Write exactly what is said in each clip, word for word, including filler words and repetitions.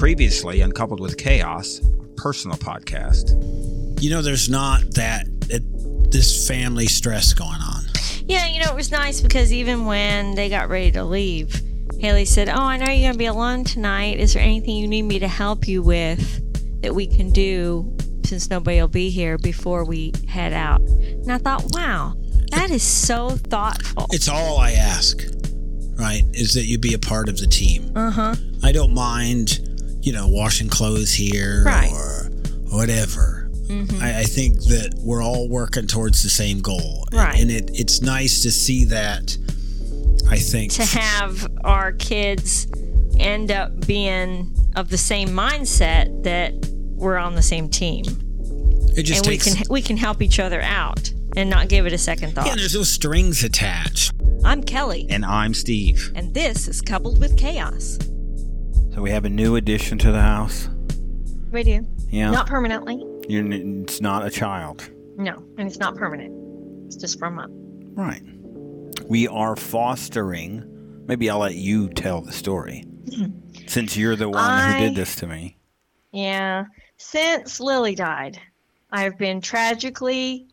Previously, Uncoupled with Chaos, a personal podcast. You know, there's not that, it, this family stress going on. Yeah, you know, it was nice because even when they got ready to leave, Haley said, oh, I know you're going to be alone tonight. Is there anything you need me to help you with that we can do since nobody will be here before we head out? And I thought, wow, that is so thoughtful. It's all I ask, right, is that you be a part of the team. Uh-huh. I don't mind, you know, washing clothes here right. or whatever. Mm-hmm. I, I think that we're all working towards the same goal. Right. And, and it, it's nice to see that, I think. To have our kids end up being of the same mindset that we're on the same team. It just and takes, we can we can help each other out and not give it a second thought. Yeah, there's no strings attached. I'm Kelly. And I'm Steve. And this is Coupled with Chaos. So we have a new addition to the house. We do. Yeah. Not permanently. You're, it's not a child. No, and it's not permanent. It's just for a month. Right. We are fostering. Maybe I'll let you tell the story. Since you're the one I, who did this to me. Yeah. Since Lily died, I've been tragically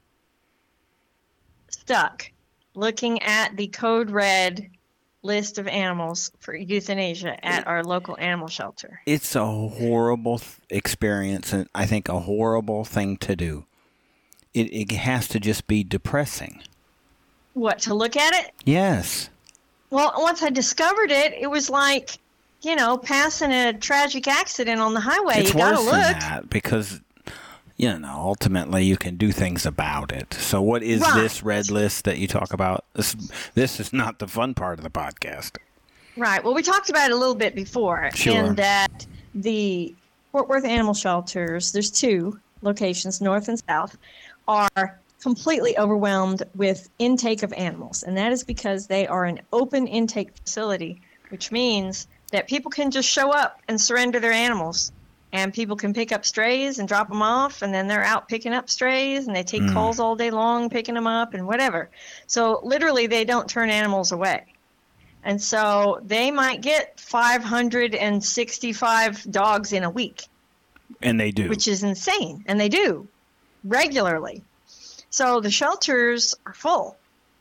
stuck looking at the code red list of animals for euthanasia at our local animal shelter. It's a horrible th- experience, and I think a horrible thing to do. It, it has to just be depressing. What, to look at it? Yes. Well, once I discovered it, it was like, you know, passing a tragic accident on the highway. It's you gotta worse look. than that because, you know, ultimately you can do things about it. So what is right. this red list that you talk about? This this is not the fun part of the podcast. Right. Well, we talked about it a little bit before. Sure. In that the Fort Worth Animal Shelters, there's two locations, north and south, are completely overwhelmed with intake of animals. And that is because they are an open intake facility, which means that people can just show up and surrender their animals. And people can pick up strays and drop them off, and then they're out picking up strays, and they take mm. calls all day long picking them up and whatever. So literally they don't turn animals away. And so they might get five hundred sixty-five dogs in a week. And they do. Which is insane. And they do regularly. So the shelters are full.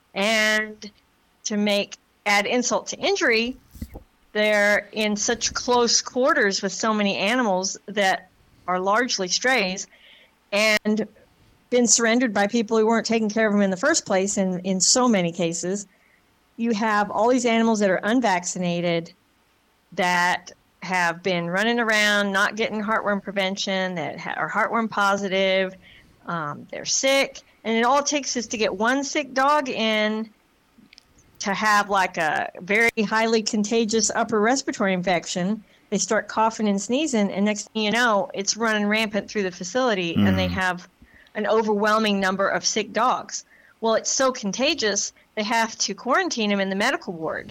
And to make add insult to injury, they're in such close quarters with so many animals that are largely strays and been surrendered by people who weren't taking care of them in the first place. And in so many cases, you have all these animals that are unvaccinated that have been running around, not getting heartworm prevention, that ha- are heartworm positive. Um, they're sick. And it all it takes is to get one sick dog in to have like a very highly contagious upper respiratory infection. They start coughing and sneezing, and next thing you know, it's running rampant through the facility, mm. and they have an overwhelming number of sick dogs. Well, it's so contagious, they have to quarantine them in the medical ward.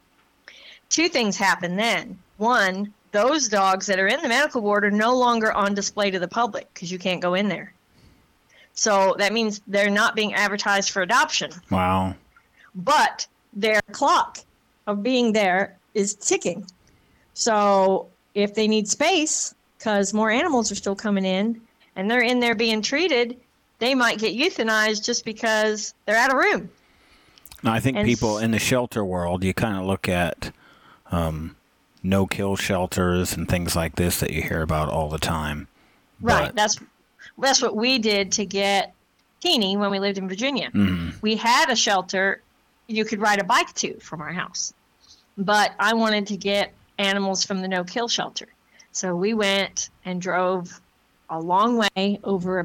Two things happen then. One, those dogs that are in the medical ward are no longer on display to the public because you can't go in there. So that means they're not being advertised for adoption. Wow. But their clock of being there is ticking. So if they need space, because more animals are still coming in, and they're in there being treated, they might get euthanized just because they're out of room. Now, I think and people in the shelter world, you kind of look at um, no-kill shelters and things like this that you hear about all the time. Right. But That's that's what we did to get Teeny when we lived in Virginia. Mm-hmm. We had a shelter you could ride a bike to from our house. But I wanted to get animals from the no-kill shelter. So we went and drove a long way over a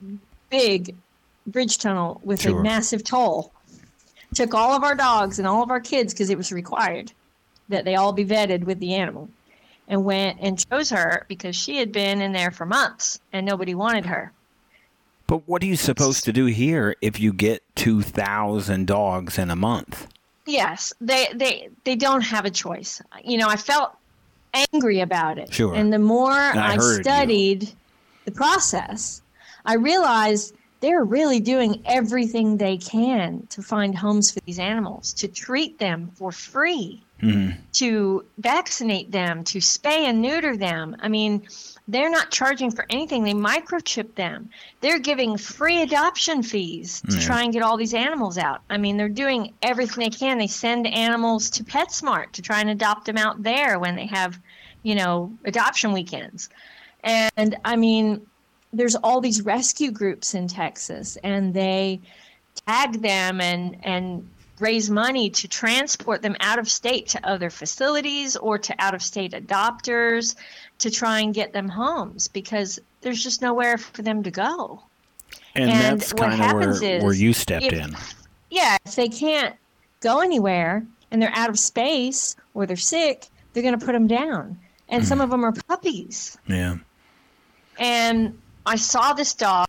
big bridge tunnel with Sure. a massive toll. Took all of our dogs and all of our kids, because it was required that they all be vetted with the animal, and went and chose her because she had been in there for months and nobody wanted her. But what are you supposed to do here if you get two thousand dogs in a month? Yes, they, they, they don't have a choice. You know, I felt angry about it. Sure. And the more I I, heard studied you. the process, I realized they're really doing everything they can to find homes for these animals, to treat them for free. Mm-hmm. to vaccinate them, to spay and neuter them. I mean, they're not charging for anything. They microchip them. They're giving free adoption fees to Yeah. try and get all these animals out. I mean, they're doing everything they can. They send animals to PetSmart to try and adopt them out there when they have, you know, adoption weekends. And I mean, there's all these rescue groups in Texas, and they tag them and, and raise money to transport them out of state to other facilities or to out of state adopters to try and get them homes, because there's just nowhere for them to go. And, And that's what kind of where, happens is where you stepped if- in. Yeah, if they can't go anywhere and they're out of space or they're sick, they're going to put them down. And some of them are puppies. Yeah. And I saw this dog,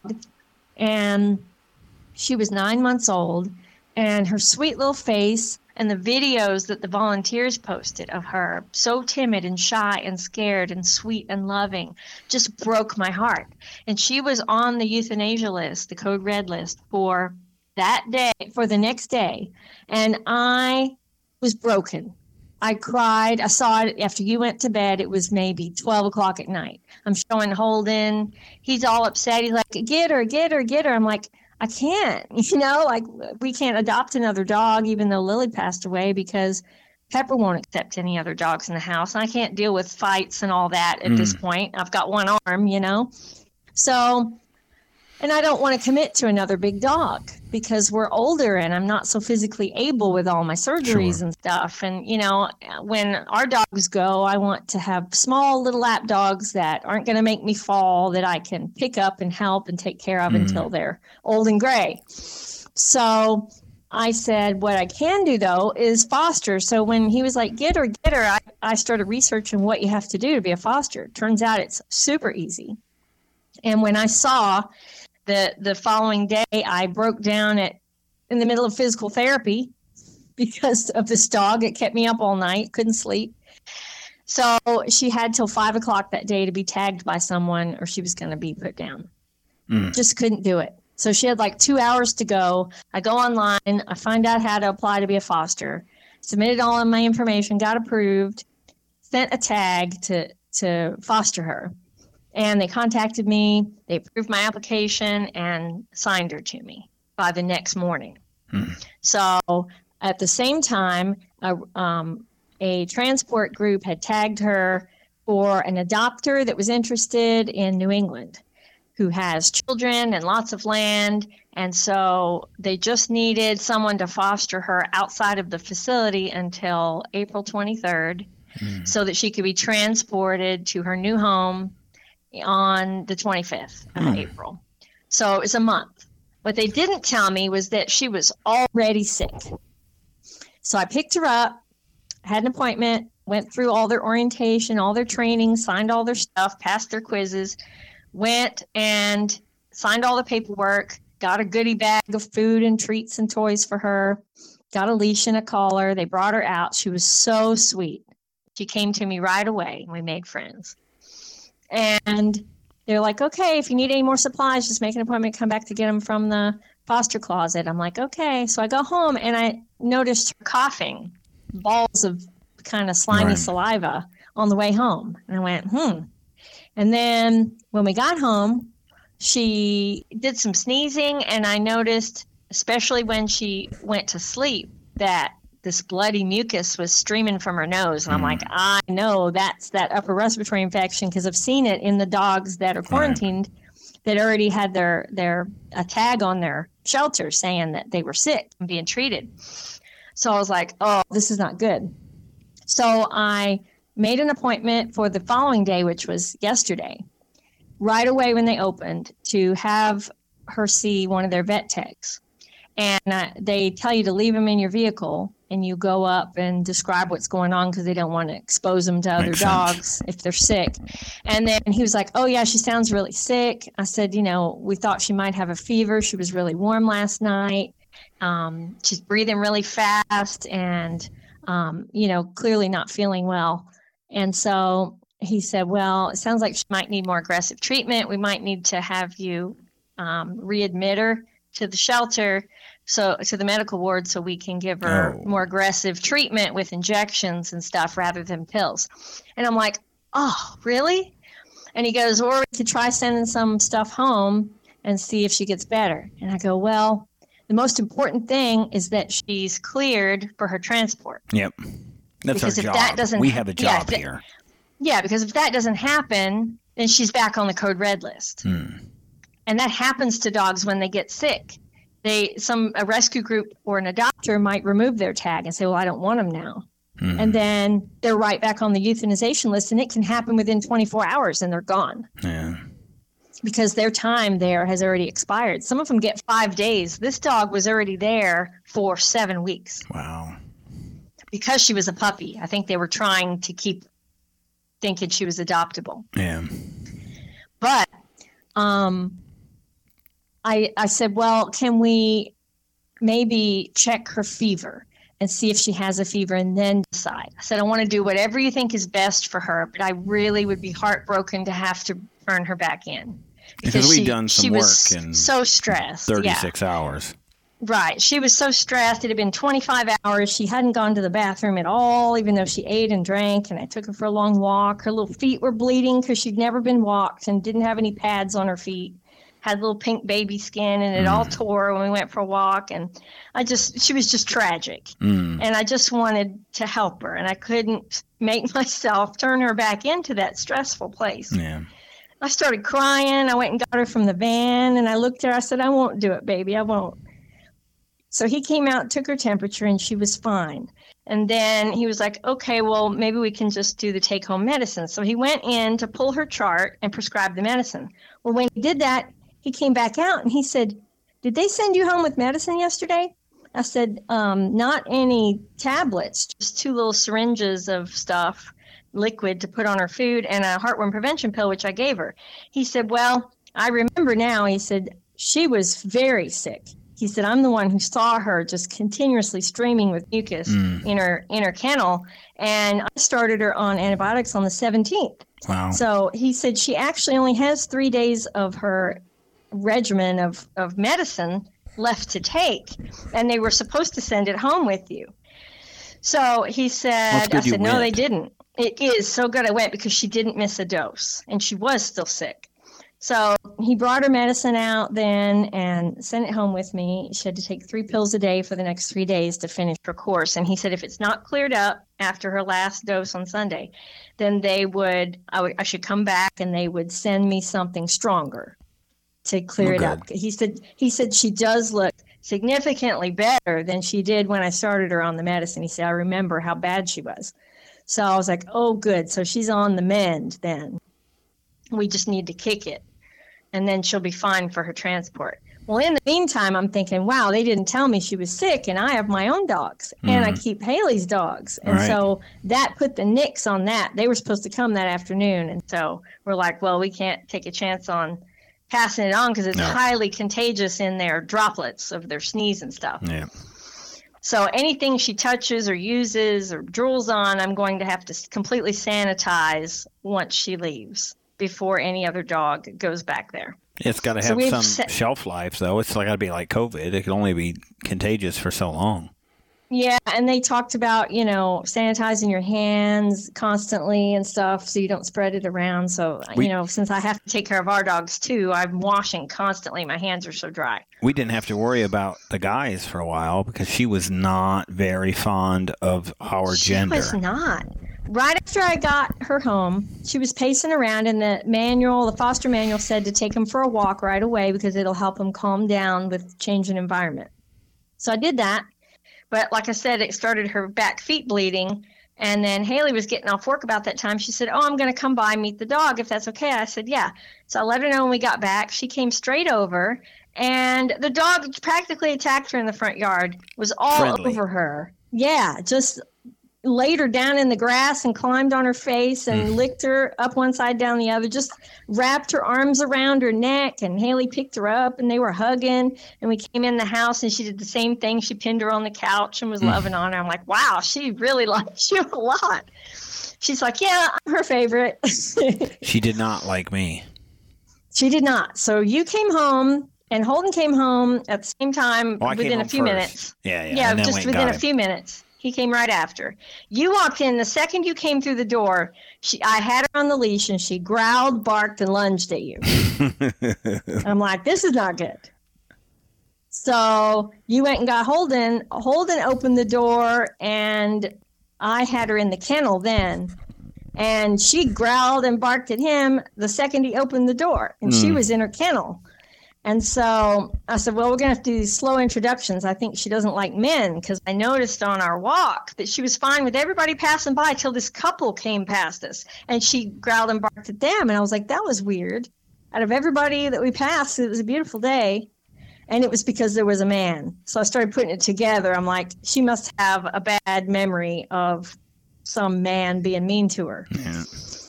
and she was nine months old, and her sweet little face and the videos that the volunteers posted of her, so timid and shy and scared and sweet and loving, just broke my heart. And she was on the euthanasia list, the code red list, for that day, for the next day. And I was broken. I cried. I saw it after you went to bed. It was maybe twelve o'clock at night. I'm showing Holden. He's all upset. He's like, get her, get her, get her. I'm like, I can't, you know, like we can't adopt another dog, even though Lily passed away, because Pepper won't accept any other dogs in the house. And I can't deal with fights and all that at Mm. this point. I've got one arm, you know. So, and I don't want to commit to another big dog because we're older and I'm not so physically able with all my surgeries Sure. and stuff. And, you know, when our dogs go, I want to have small little lap dogs that aren't going to make me fall, that I can pick up and help and take care of Mhm. until they're old and gray. So I said, what I can do, though, is foster. So when he was like, get her, get her, I, I started researching what you have to do to be a foster. Turns out it's super easy. And when I saw the the following day, I broke down at in the middle of physical therapy because of this dog. It kept me up all night, couldn't sleep. So she had till five o'clock that day to be tagged by someone or she was going to be put down. Mm. Just couldn't do it. So she had like two hours to go. I go online. I find out how to apply to be a foster. Submitted all of my information, got approved, sent a tag to, to foster her. And they contacted me. They approved my application and signed her to me by the next morning. Hmm. So at the same time, a, um, a transport group had tagged her for an adopter that was interested in New England, who has children and lots of land. And so they just needed someone to foster her outside of the facility until April twenty-third Hmm. so that she could be transported to her new home on the twenty-fifth of Hmm. April. So it was a month. What they didn't tell me was that she was already sick. So I picked her up, had an appointment, went through all their orientation, all their training, signed all their stuff, passed their quizzes, went and signed all the paperwork, got a goodie bag of food and treats and toys for her, got a leash and a collar. They brought her out. She was so sweet. She came to me right away and we made friends. And they're like, okay, if you need any more supplies, just make an appointment, come back to get them from the foster closet. I'm like, okay. So I go home and I noticed her coughing, balls of kind of slimy Right. saliva on the way home. And I went, hmm. And then when we got home, she did some sneezing, and I noticed, especially when she went to sleep, that this bloody mucus was streaming from her nose. And I'm like, I know that's that upper respiratory infection because I've seen it in the dogs that are quarantined that already had their, their a tag on their shelter saying that they were sick and being treated. So I was like, oh, this is not good. So I made an appointment for the following day, which was yesterday, right away when they opened, to have her see one of their vet techs. And uh, they tell you to leave them in your vehicle, and you go up and describe what's going on because they don't want to expose them to other Makes sense. dogs if they're sick. And then he was like, oh, yeah, she sounds really sick. I said, you know, we thought she might have a fever. She was really warm last night. Um, she's breathing really fast and, um, you know, clearly not feeling well. And so he said, well, it sounds like she might need more aggressive treatment. We might need to have you um, readmit her to the shelter so to the medical ward so we can give her Oh. more aggressive treatment with injections and stuff rather than pills. And I'm like, oh, really? And he goes, or we could try sending some stuff home and see if she gets better. And I go, well, the most important thing is that she's cleared for her transport. Yep. That's Because our if job. that doesn't- we have a yeah, job if that- here. Yeah, because if that doesn't happen, then she's back on the code red list. Hmm. And that happens to dogs when they get sick. They some a rescue group or an adopter might remove their tag and say, well, I don't want them now. Hmm. And then they're right back on the euthanization list, and it can happen within twenty-four hours and they're gone Yeah. because their time there has already expired. Some of them get five days. This dog was already there for seven weeks Wow. because she was a puppy. I think they were trying to keep thinking she was adoptable. Yeah. But um, I I said, well, can we maybe check her fever and see if she has a fever and then decide? I said, I want to do whatever you think is best for her, but I really would be heartbroken to have to turn her back in. Because we've she- done some she was work in so stressed. Yeah. thirty-six hours. Right. She was so stressed. It had been twenty-five hours. She hadn't gone to the bathroom at all, even though she ate and drank. And I took her for a long walk. Her little feet were bleeding because she'd never been walked and didn't have any pads on her feet. Had little pink baby skin, and it all tore when we went for a walk. And I just, she was just tragic. Mm. And I just wanted to help her. And I couldn't make myself turn her back into that stressful place. Yeah. I started crying. I went and got her from the van, and I looked at her. I said, I won't do it, baby. I won't. So he came out, took her temperature, and she was fine. And then he was like, okay, well, maybe we can just do the take-home medicine. So he went in to pull her chart and prescribe the medicine. Well, when he did that, he came back out, and he said, did they send you home with medicine yesterday? I said, um, not any tablets, just two little syringes of stuff, liquid to put on her food, and a heartworm prevention pill, which I gave her. He said, well, I remember now. He said, she was very sick. He said, I'm the one who saw her just continuously streaming with mucus Mm. in her in her kennel, and I started her on antibiotics on the seventeenth. Wow. So he said she actually only has three days of her regimen of, of medicine left to take, and they were supposed to send it home with you. So he Well, it's said, good I said, you no, went. they didn't. It is so good I went because she didn't miss a dose, and she was still sick. So he brought her medicine out then and sent it home with me. She had to take three pills a day for the next three days to finish her course. And he said if it's not cleared up after her last dose on Sunday, then they would, I, would, I should come back and they would send me something stronger to clear Oh, it up. He said, he said she does look significantly better than she did when I started her on the medicine. He said, I remember how bad she was. So I was like, oh, good. So she's on the mend then. We just need to kick it, and then she'll be fine for her transport. Well, in the meantime, I'm thinking, wow, they didn't tell me she was sick, and I have my own dogs, and I keep Haley's dogs. And Right. so that put the nix on that. They were supposed to come that afternoon, and so we're like, well, we can't take a chance on passing it on because it's No. highly contagious in their droplets of their sneeze and stuff. Yeah. So anything she touches or uses or drools on, I'm going to have to s- completely sanitize once she leaves before any other dog goes back there. It's got to So have we've some set- shelf life, though. It's like got to be like COVID. It can only be contagious for so long. Yeah, and they talked about, you know, sanitizing your hands constantly and stuff so you don't spread it around. So, We- you know, since I have to take care of our dogs too, I'm washing constantly. My hands are so dry. We didn't have to worry about the guys for a while because she was not very fond of our She gender. was not. Right after I got her home, she was pacing around, and the manual, the foster manual said to take him for a walk right away because it'll help him calm down with change in environment. So I did that. But like I said, it started her back feet bleeding. And then Haley was getting off work about that time. She said, oh, I'm going to come by and meet the dog if that's okay. I said, yeah. So I let her know when we got back. She came straight over, and the dog practically attacked her in the front yard, was all Friendly. over her. Yeah, just laid her down in the grass and climbed on her face and Mm. licked her up one side, down the other, just wrapped her arms around her neck. And Haley picked her up, and they were hugging. And we came in the house, and she did the same thing. She pinned her on the couch and was Mm. loving on her. I'm like, wow, she really likes you a lot. She's like, yeah, I'm her favorite. She did not like me. She did not. So you came home And Holden came home at the same time Oh, I came within a home few first. minutes. Yeah, yeah. Yeah, and then just went and within got a him. few minutes. He came right after. You walked in the second you came through the door. She, I had her on the leash, and she growled, barked, and lunged at you. I'm like, this is not good. So you went and got Holden. Holden opened the door, and I had her in the kennel then. And she growled and barked at him the second he opened the door, and she Mm. was in her kennel. And so I said, well, we're going to have to do these slow introductions. I think she doesn't like men, because I noticed on our walk that she was fine with everybody passing by till this couple came past us. And she growled and barked at them. And I was like, that was weird. Out of everybody that we passed, it was a beautiful day. And it was because there was a man. So I started putting it together. I'm like, she must have a bad memory of some man being mean to her. Yeah.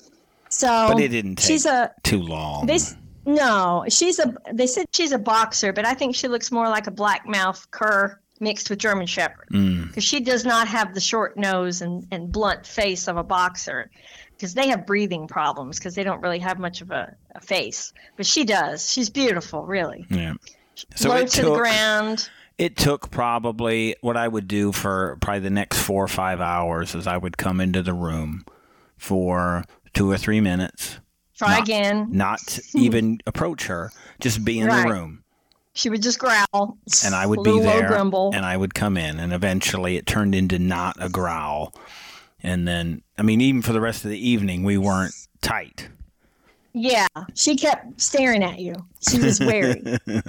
So But it didn't take she's a, too long. they, no, she's a. They said she's a boxer, but I think she looks more like a black mouth cur mixed with German Shepherd, because Mm. she does not have the short nose and, and blunt face of a boxer, because they have breathing problems because they don't really have much of a, a face. But she does. She's beautiful, really. Yeah. So Low it to the took- ground. It took probably what I would do for probably the next four or five hours is I would come into the room for two or three minutes, Try not- again. not even approach her, just be in Right. the room. She would just growl. And I would a be little low there, grumble. and I would come in, and eventually it turned into not a growl. And then, I mean, even for the rest of the evening, we weren't tight. Yeah, she kept staring at you. She was wary.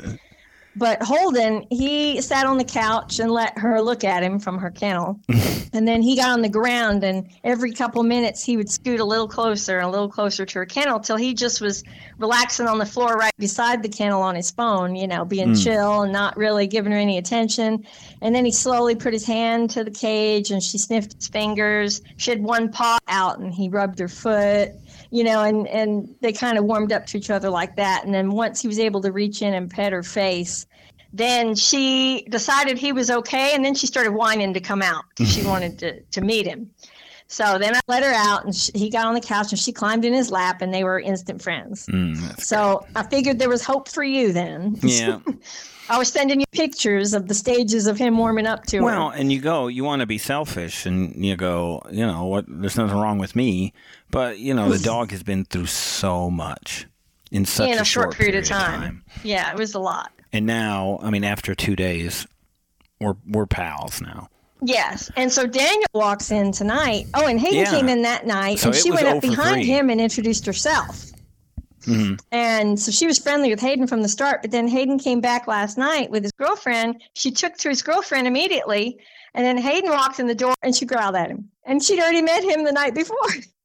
But Holden, he sat on the couch and let her look at him from her kennel. And then he got on the ground, and every couple minutes he would scoot a little closer and a little closer to her kennel till he just was relaxing on the floor right beside the kennel on his phone, you know, being Mm. chill and not really giving her any attention. And then he slowly put his hand to the cage, and she sniffed his fingers. She had one paw out, and he rubbed her foot. You know, and, and they kind of warmed up to each other like that. And then once he was able to reach in and pet her face, then she decided he was okay. And then she started whining to come out because she wanted to, to meet him. So then I let her out, and she, he got on the couch, and she climbed in his lap, and they were instant friends. Mm, that's So I figured there was hope for you then. Yeah. I was sending you pictures of the stages of him warming up to Well, her. and you go, you want to be selfish, and you go, you know, what? There's nothing wrong with me, but you know, the dog has been through so much in such In a, a short period of time. Yeah, it was a lot. And now, I mean, after two days, we're we're pals now. Yes. And so Daniel walks in tonight. Oh, and Hayden Yeah. came in that night, So and it she was went oh up for behind three. him and introduced herself. Mhm. And so she was friendly with Hayden from the start, but then Hayden came back last night with his girlfriend. She took to his girlfriend immediately, and then Hayden walked in the door, and she growled at him. And she'd already met him the night before.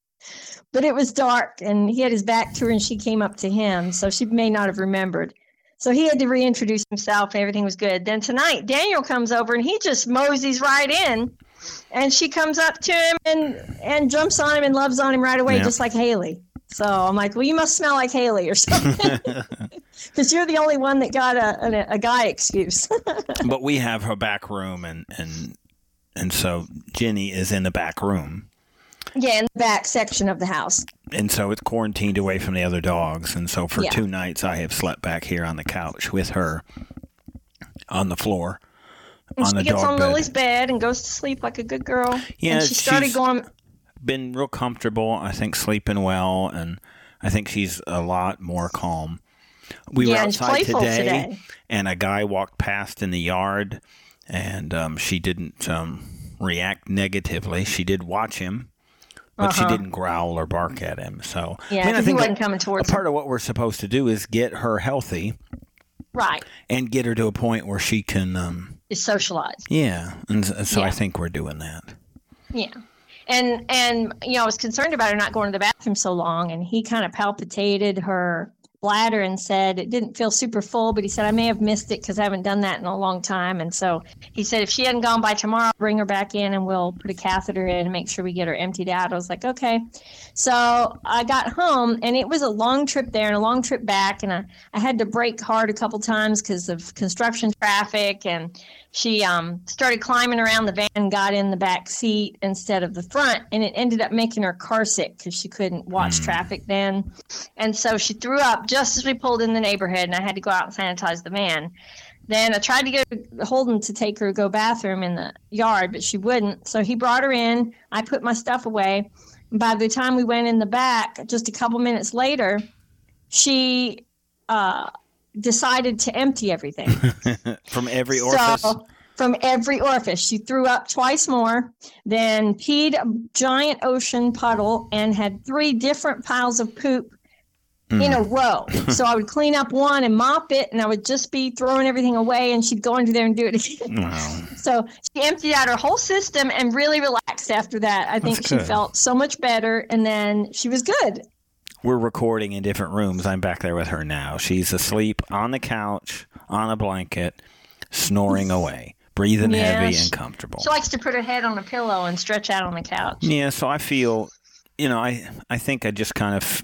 But it was dark, and he had his back to her, and she came up to him, so she may not have remembered. So he had to reintroduce himself, and everything was good. Then tonight, Daniel comes over, and he just moseys right in, and she comes up to him and, and jumps on him and loves on him right away, Yeah. just like Haley. So I'm like, well, you must smell like Haley or something, because you're the only one that got a, a, a guy excuse. But we have her back room, and and and so Jenny is in the back room, Yeah, in the back section of the house. and so it's quarantined away from the other dogs, and so for Yeah. two nights I have slept back here on the couch with her on the floor And on she the gets dog on bed. Lily's bed and goes to sleep like a good girl. Yeah, and she started she's- going. Been real comfortable, I think, sleeping well, and I think she's a lot more calm. We Yeah, were and she's outside playful today, today. and a guy walked past in the yard, and um, she didn't um, react negatively. She did watch him, but she Uh-huh. didn't growl or bark at him. So Yeah, I mean, I 'cause he think wasn't a- coming a towards part of what we're supposed to do is get her healthy Right. and get her to a point where she can, um, Is socialized. yeah. And so so I Yeah. think we're doing that. Yeah. And, and, you know, I was concerned about her not going to the bathroom so long, and he kind of palpitated her bladder and said it didn't feel super full, but he said, I may have missed it because I haven't done that in a long time. And so he said, if she hadn't gone by tomorrow, bring her back in and we'll put a catheter in and make sure we get her emptied out. I was like, okay. So I got home, and it was a long trip there and a long trip back. And I, I had to brake hard a couple times because of construction traffic. And she um, started climbing around the van and got in the back seat instead of the front, and it ended up making her car sick because she couldn't watch mm. traffic then. And so she threw up just as we pulled in the neighborhood, and I had to go out and sanitize the van. Then I tried to get Holden to take her to go bathroom in the yard, but she wouldn't. So he brought her in. I put my stuff away. And by the time we went in the back, just a couple minutes later, she uh, decided to empty everything. From every orifice? So, from every orifice. She threw up twice more, then peed a giant ocean puddle, and had three different piles of poop Mm. in a row. So I would clean up one and mop it, and I would just be throwing everything away, and she'd go into there and do it again. Wow. So she emptied out her whole system and really relaxed after that. I think That's she good. felt so much better, and then she was good. We're recording in different rooms. I'm back there with her now. She's asleep on the couch, on a blanket, snoring away, breathing yeah, heavy she, and comfortable. She likes to put her head on a pillow and stretch out on the couch. Yeah, so I feel, you know, I, I think I just kind of...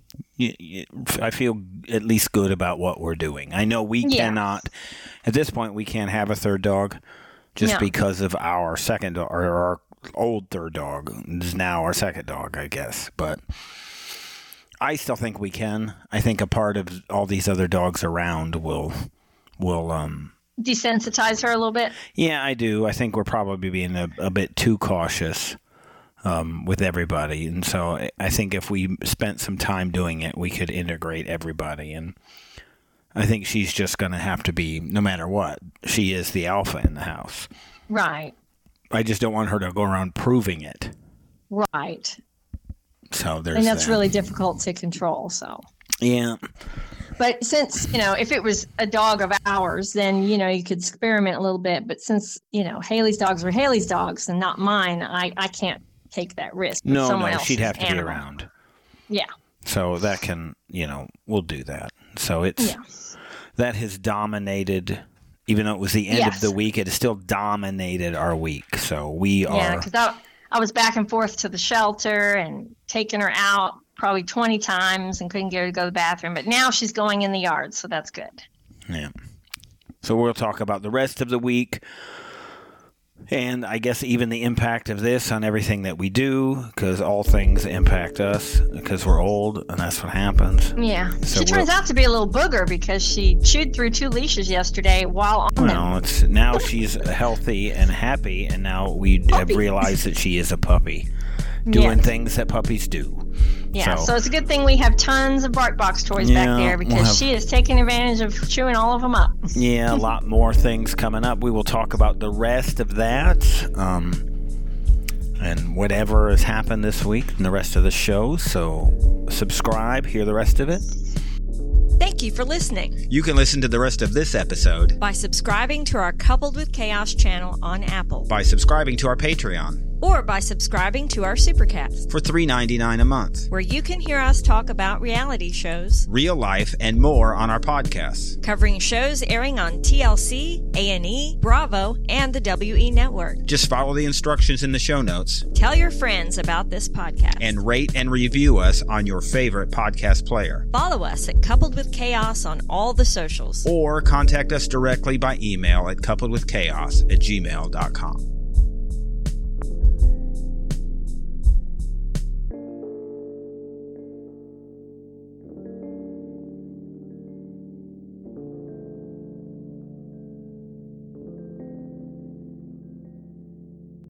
I feel at least good about what we're doing. I know we yeah. cannot, at this point, we can't have a third dog just no. because of our second dog, or our old third dog is now our second dog, I guess. But I still think we can. I think a part of all these other dogs around will, will, um, desensitize her a little bit. Yeah, I do. I think we're probably being a, a bit too cautious. Um, with everybody. And so I think if we spent some time doing it, we could integrate everybody. And I think she's just going to have to be, no matter what, she is the alpha in the house. Right. I just don't want her to go around proving it. Right. So there's And that's that. really difficult to control, so. Yeah. But since, you know, if it was a dog of ours, then, you know, you could experiment a little bit. But since, you know, Haley's dogs are Haley's dogs and not mine, I, I can't take that risk. No, no, she'd have to animal. be around. Yeah. So that can, you know, we'll do that. So it's, yeah. that has dominated, even though it was the end yes. of the week, it has still dominated our week. So we are. Yeah, because I, I was back and forth to the shelter and taking her out probably twenty times and couldn't get her to go to the bathroom. But now she's going in the yard, so that's good. Yeah. So we'll talk about the rest of the week. And I guess even the impact of this on everything that we do, because all things impact us because we're old, and that's what happens. Yeah. So she turns out to be a little booger because she chewed through two leashes yesterday while on well, them. Well, it's, now she's healthy and happy, and now we puppy. have realized that she is a puppy, doing yes. things that puppies do. Yeah, so, so it's a good thing we have tons of BarkBox toys yeah, back there because we'll have, she is taking advantage of chewing all of them up. Yeah, a lot more things coming up. We will talk about the rest of that um, and whatever has happened this week and the rest of the show. So subscribe, hear the rest of it. Thank you for listening. You can listen to the rest of this episode by subscribing to our Coupled with Chaos channel on Apple, by subscribing to our Patreon, or by subscribing to our Supercast for three dollars and ninety-nine cents a month, where you can hear us talk about reality shows, real life, and more on our podcasts, covering shows airing on T L C, A and E, Bravo, and the W E Network. Just follow the instructions in the show notes. Tell your friends about this podcast. And rate and review us on your favorite podcast player. Follow us at Coupled with Chaos on all the socials. Or contact us directly by email at coupledwithchaos at gmail dot com.